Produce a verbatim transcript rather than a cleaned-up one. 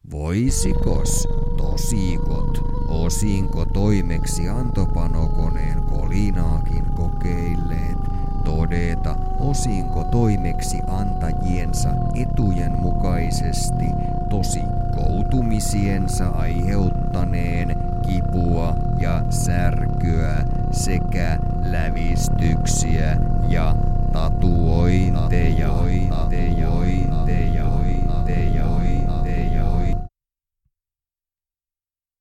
Voisikos tosikot osinko toimeksiantopanokoneen kolinaakin kokeilleet todeta osinko toimeksi antajiensa etujen mukaisesti tosikkoutumisiensa aiheuttaneen kipua ja särkyä sekä lävistyksiä ja